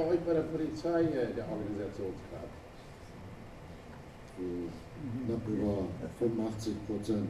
bei euch bei der Polizei der Organisationsgrad? Knapp über 85%.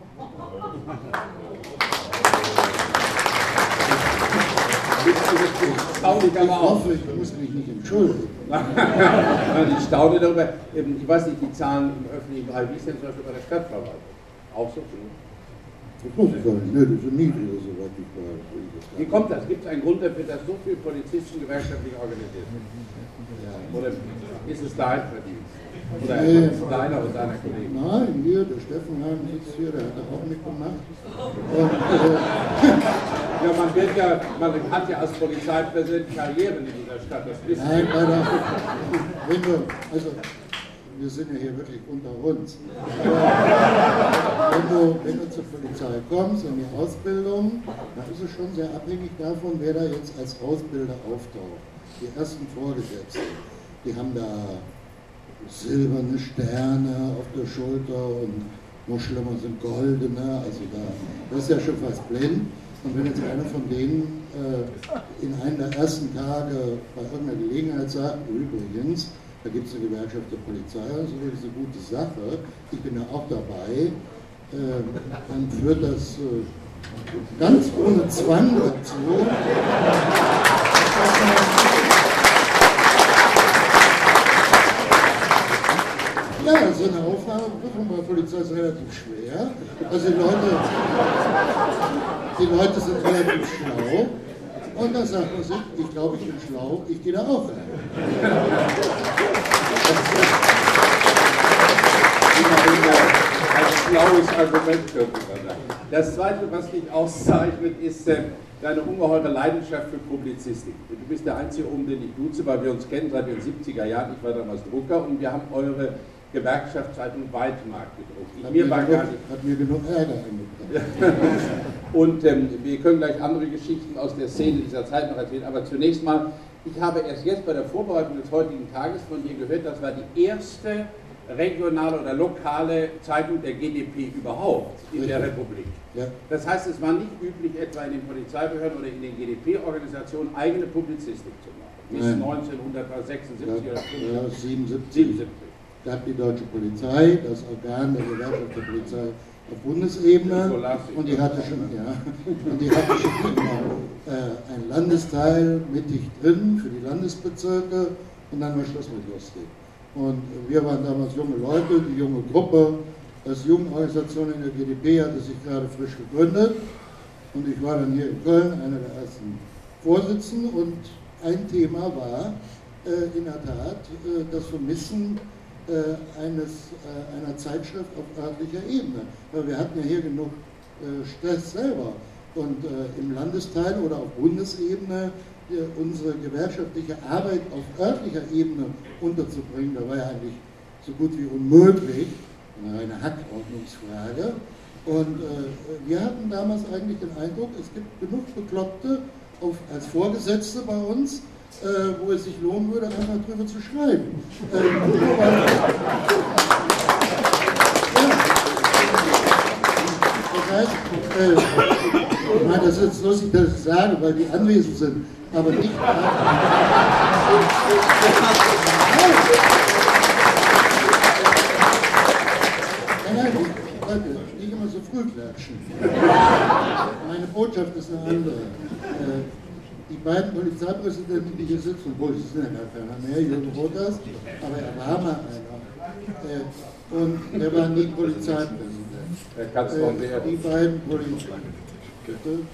Ich hoffe, ich muss mich nicht entschuldigen. Ich staune darüber, ich weiß nicht, die Zahlen im öffentlichen Bereich, wie ist denn zum Beispiel bei der Stadtverwaltung? Auch so viel? Das muss ich gar nicht, ne, das sind niedrige, soweit ich weiß. Wie kommt das? Gibt es einen Grund dafür, dass so viele Polizisten gewerkschaftlich organisiert sind? Oder ist es dein Verdienst? Oder deiner und deiner Kollegen? Nein, hier, der Steffen Heim sitzt hier, der hat das auch mitgemacht. Und, ja, man hat ja als Polizeipräsident Karrieren in dieser Stadt, das wissen nein, also wir sind ja hier wirklich unter uns. Aber wenn du zur Polizei kommst, in die Ausbildung, dann ist es schon sehr abhängig davon, wer da jetzt als Ausbilder auftaucht. Die ersten Vorgesetzten, die haben da silberne Sterne auf der Schulter und noch schlimmer sind goldene, also das ist ja schon fast blind. Und wenn jetzt einer von denen in einem der ersten Tage bei irgendeiner Gelegenheit sagt, übrigens, da gibt es eine Gewerkschaft der Polizei, das ist wirklich eine gute Sache, ich bin ja auch dabei, dann führt das ganz ohne Zwang dazu, ja, so eine Aufnahmeprüfung bei der Polizei ist relativ schwer. Also die Leute sind relativ schlau. Und dann sagt man sich, ich glaube, ich bin schlau, ich gehe da auch rein. Ein schlaues Argument, könnte man sagen. Das Zweite, was dich auszeichnet, ist deine ungeheure Leidenschaft für Publizistik. Du bist der Einzige, um den ich duze, weil wir uns kennen seit den 70er Jahren. Ich war damals Drucker und wir haben eure Gewerkschaftszeitung Weidmark gedruckt. Hat mir genug Ärger eingebracht. Und wir können gleich andere Geschichten aus der Szene dieser Zeit noch erzählen, aber zunächst mal, ich habe erst jetzt bei der Vorbereitung des heutigen Tages von dir gehört, das war die erste regionale oder lokale Zeitung der GdP überhaupt in der Republik. Ja. Das heißt, es war nicht üblich, etwa in den Polizeibehörden oder in den GdP-Organisationen eigene Publizistik zu machen. Bis 1976 oder 77. Da hat die Deutsche Polizei, das Organ der Gewerkschaft der Polizei auf Bundesebene, und die hatte schon immer ein Landesteil mittig drin für die Landesbezirke und dann war Schluss mit lustig. Und wir waren damals junge Leute, die junge Gruppe, das Jugendorganisation in der GdP hatte sich gerade frisch gegründet und ich war dann hier in Köln einer der ersten Vorsitzenden und ein Thema war in der Tat das Vermissen einer Zeitschrift auf örtlicher Ebene. Weil wir hatten ja hier genug Stress selber. Und im Landesteil oder auf Bundesebene unsere gewerkschaftliche Arbeit auf örtlicher Ebene unterzubringen, da war ja eigentlich so gut wie unmöglich, eine Hackordnungsfrage. Und wir hatten damals eigentlich den Eindruck, es gibt genug Bekloppte als Vorgesetzte bei uns, wo es sich lohnen würde, einfach drüber zu schreiben. Das heißt, ich meine, das ist jetzt lustig, dass ich sage, weil die anwesend sind, aber nicht. Nein, Leute, nicht immer so früh klatschen. Meine Botschaft ist eine andere. Die beiden Polizeipräsidenten, die hier sitzen, obwohl es sind ja gar keiner mehr, Jürgen Rothers, aber er war mal einer. Und er war nie Polizeipräsident. Die beiden Polizeipräsidenten.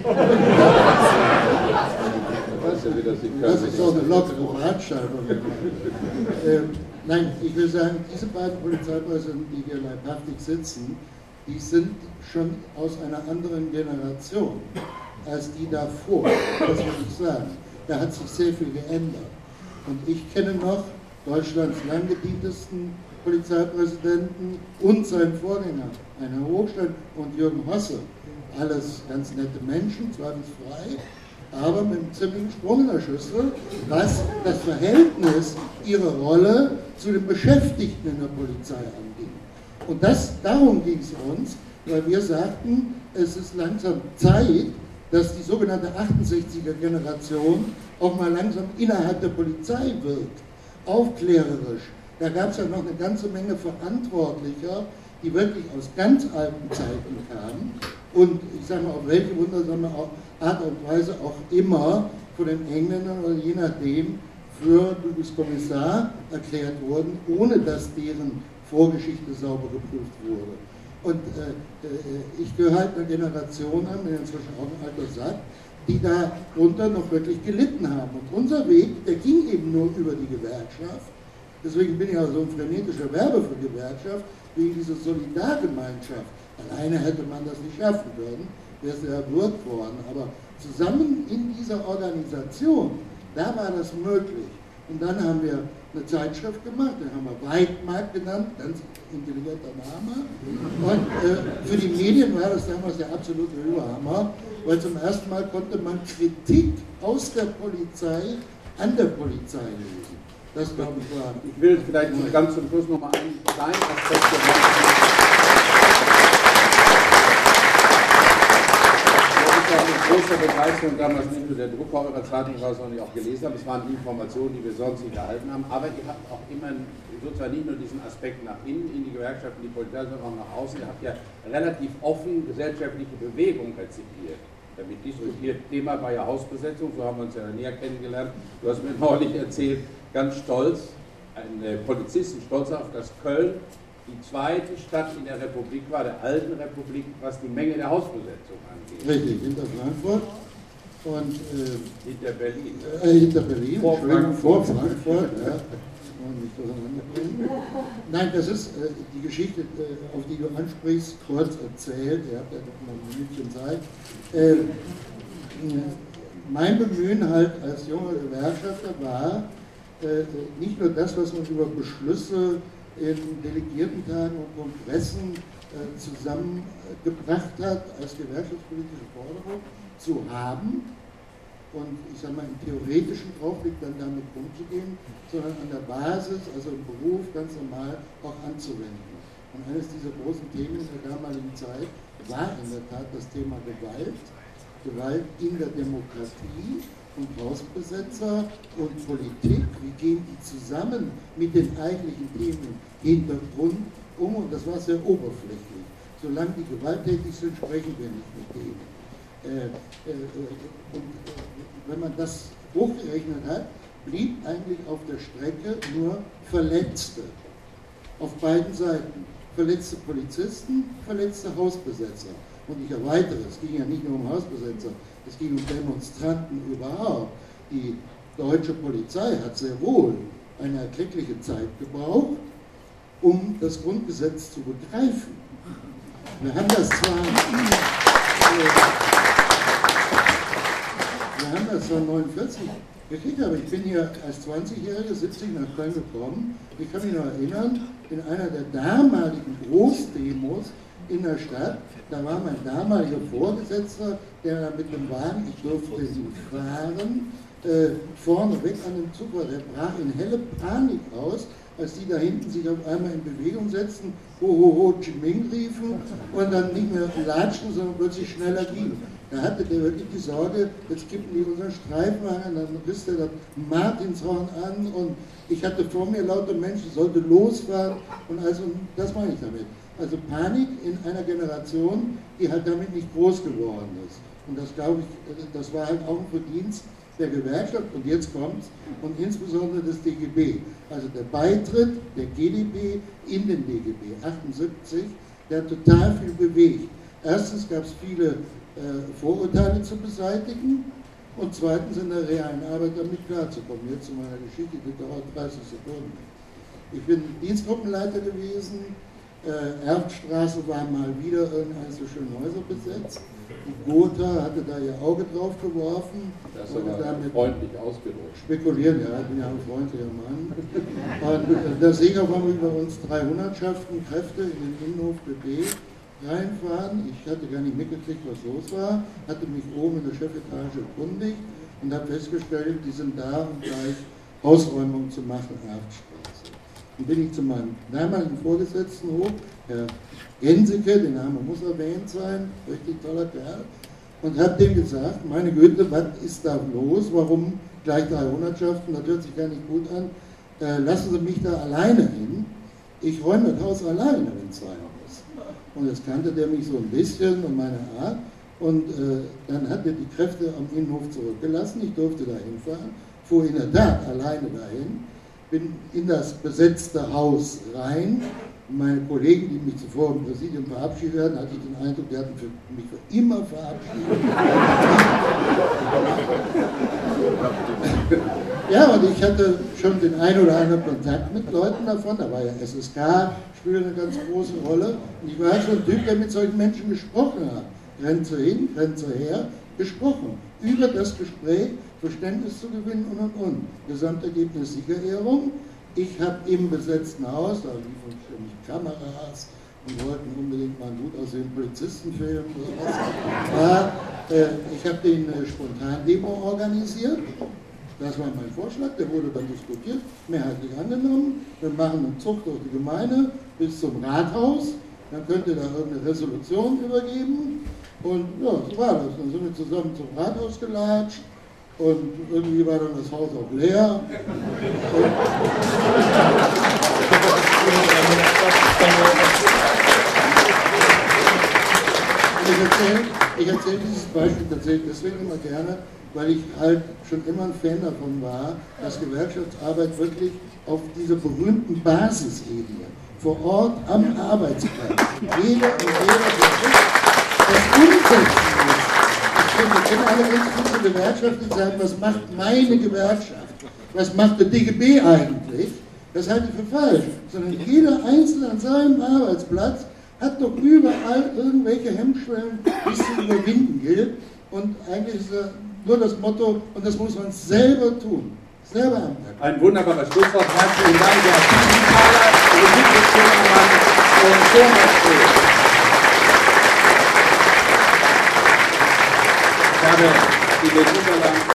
Das ist doch eine lockere Veranstaltung. Nein, ich will sagen, diese beiden Polizeipräsidenten, die hier leibhaftig sitzen, die sind schon aus einer anderen Generation als die davor, das will ich sagen. Da hat sich sehr viel geändert. Und ich kenne noch Deutschlands langgedientesten Polizeipräsidenten und seinen Vorgänger, Heiner Hochstein und Jürgen Hosse. Alles ganz nette Menschen, zweifelsfrei, aber mit einem ziemlichen Sprung in der Schüssel, was das Verhältnis ihrer Rolle zu den Beschäftigten in der Polizei anging. Und darum ging es uns, weil wir sagten, es ist langsam Zeit, dass die sogenannte 68er-Generation auch mal langsam innerhalb der Polizei wirkt, aufklärerisch. Da gab es ja noch eine ganze Menge Verantwortlicher, die wirklich aus ganz alten Zeiten kamen und ich sage mal, auf welche wundersame Art und Weise auch immer von den Engländern oder je nachdem für du bist Kommissar erklärt wurden, ohne dass deren Vorgeschichte sauber geprüft wurde. Und ich gehöre halt einer Generation an, der inzwischen auch ein Alter sagt, die darunter noch wirklich gelitten haben. Und unser Weg, der ging eben nur über die Gewerkschaft. Deswegen bin ich auch so ein frenetischer Werber für Gewerkschaft, wegen dieser Solidargemeinschaft. Alleine hätte man das nicht schaffen können, wäre es ja erwürgt worden. Aber zusammen in dieser Organisation, da war das möglich. Und dann haben wir eine Zeitschrift gemacht, den haben wir Weitmarkt genannt, ganz intelligenter Name. Und für die Medien war das damals der absolute Überhammer, weil zum ersten Mal konnte man Kritik aus der Polizei an der Polizei lesen. Das, glaube ich, war... Ich will vielleicht ganz zum Schluss noch mal einen kleinen Aspekt mit großer Begeisterung damals nicht nur der Drucker eurer Zeitung war, sondern ich auch gelesen habe. Es waren die Informationen, die wir sonst nicht erhalten haben. Aber ihr habt auch immer sozusagen nicht nur diesen Aspekt nach innen, in die Gewerkschaften, die Polizei, sondern auch nach außen. Ihr habt ja relativ offen gesellschaftliche Bewegung rezipiert. Damit diskutiert. Thema war ja Hausbesetzung, so haben wir uns ja näher kennengelernt. Du hast mir neulich erzählt, ganz stolz, ein Polizisten stolz auf, dass Köln die zweite Stadt in der Republik war, der alten Republik, was die Menge der Hausbesetzung angeht. Richtig, hinter Frankfurt und hinter Berlin. Hinter Berlin, vor Frankfurt, ja. Nicht durcheinander bringen. Nein, das ist die Geschichte, auf die du ansprichst, kurz erzählt. Ihr habt ja noch mal ein Minütchen Zeit. Mein Bemühen halt als junger Gewerkschafter war, nicht nur das, was man über Beschlüsse in Delegiertentagen und Kongressen zusammengebracht hat, als gewerkschaftspolitische Forderung zu haben, und ich sage mal im theoretischen Draufblick dann damit umzugehen, sondern an der Basis, also im Beruf ganz normal auch anzuwenden. Und eines dieser großen Themen in der damaligen Zeit war in der Tat das Thema Gewalt, Gewalt in der Demokratie und Hausbesetzer und Politik, wie gehen die zusammen mit den eigentlichen Themen Hintergrund um, und das war sehr oberflächlich. Solange die gewalttätig sind, sprechen wir nicht mit denen. Und wenn man das hochgerechnet hat, blieb eigentlich auf der Strecke nur Verletzte. Auf beiden Seiten. Verletzte Polizisten, verletzte Hausbesetzer. Und ich erweitere, es ging ja nicht nur um Hausbesetzer, es ging um Demonstranten überhaupt. Die deutsche Polizei hat sehr wohl eine erkleckliche Zeit gebraucht, um das Grundgesetz zu begreifen. Wir haben das zwar 1949 gekriegt, aber ich bin hier als 20-Jähriger 70 nach Köln gekommen. Ich kann mich noch erinnern, in einer der damaligen Großdemos in der Stadt, da war mein damaliger Vorgesetzter, der mit dem Wagen, ich durfte ihn fahren, vorne weg an dem Zug war, der brach in helle Panik aus, als die da hinten sich auf einmal in Bewegung setzten, ho ho ho, Chi Minh riefen und dann nicht mehr latschten, sondern plötzlich schneller gingen. Da hatte der wirklich die Sorge, jetzt kippen die unseren Streifenwagen, dann riss der das Martinshorn an und ich hatte vor mir lauter Menschen, sollte losfahren und also, das meine ich damit. Also Panik in einer Generation, die halt damit nicht groß geworden ist. Und das glaube ich, das war halt auch ein Verdienst der Gewerkschaft, und jetzt kommt's, und insbesondere des DGB. Also der Beitritt der GdB in den DGB, 78, der hat total viel bewegt. Erstens gab es viele Vorurteile zu beseitigen und zweitens in der realen Arbeit damit klarzukommen. Jetzt zu meiner Geschichte, die dauert 30 Sekunden. Ich bin Dienstgruppenleiter gewesen, Erftstraße war mal wieder irgendeines so schöne Häuser besetzt. Die Gotha hatte da ihr Auge drauf geworfen. Das ist aber damit freundlich ausgedrückt. Spekulieren, ja, ich bin ja ein freundlicher Mann. Und der Sieger war über uns 300schaften Kräfte in den Innenhof BB reinfahren. Ich hatte gar nicht mitgekriegt, was los war, hatte mich oben in der Chefetage erkundigt und habe festgestellt, die sind da, um gleich Hausräumung zu machen, Erftstraße. Dann bin ich zu meinem damaligen Vorgesetzten hoch, Herr Genseke, der Name muss erwähnt sein, richtig toller Kerl, und habe dem gesagt, meine Güte, was ist da los, warum gleich 3 Hundertschaften, das hört sich gar nicht gut an, lassen Sie mich da alleine hin, ich räume das Haus alleine, wenn es sein muss. Und jetzt kannte der mich so ein bisschen und meine Art, und dann hat er die Kräfte am Innenhof zurückgelassen, ich durfte da hinfahren, fuhr in der Tat alleine dahin, bin in das besetzte Haus rein. Meine Kollegen, die mich zuvor im Präsidium verabschiedet hatten, hatte ich den Eindruck, die hatten mich für immer verabschiedet. Ja, und ich hatte schon den einen oder anderen Kontakt mit Leuten davon, da war ja SSK, spielte eine ganz große Rolle. Und ich war halt schon ein Typ, der mit solchen Menschen gesprochen hat. Grenze hin, Grenze her, gesprochen. Über das Gespräch Verständnis zu gewinnen und. Gesamtergebnis Siegerehrung. Ich habe im besetzten Haus, da liefen ständig Kameras und wollten unbedingt mal einen gut aussehenden Polizisten filmen oder was. Ich habe den Spontan-Demo organisiert. Das war mein Vorschlag, der wurde dann diskutiert, mehrheitlich angenommen. Wir machen einen Zug durch die Gemeinde bis zum Rathaus, dann könnt ihr da irgendeine Resolution übergeben. Und ja, so war das. Dann sind wir zusammen zum Rathaus gelatscht und irgendwie war dann das Haus auch leer. Ich erzähle dieses Beispiel tatsächlich deswegen immer gerne, weil ich halt schon immer ein Fan davon war, dass Gewerkschaftsarbeit wirklich auf dieser berühmten Basisebene, vor Ort am Arbeitsplatz, jeder und jeder das umsetzen muss. Wir kennen alle ganz viele Gewerkschaften, die sagen, was macht meine Gewerkschaft? Was macht der DGB eigentlich? Das halte ich für falsch. Sondern jeder Einzelne an seinem Arbeitsplatz hat doch überall irgendwelche Hemmschwellen, die es zu überwinden gilt. Und eigentlich ist nur das Motto, und das muss man selber tun. Selber anpacken. Ein wunderbares Schlusswort. Herzlichen Dank, Herr Siegenthaler, Ulrike Zimmermann und Thomas Schulz. Ich habe in den Unterlagen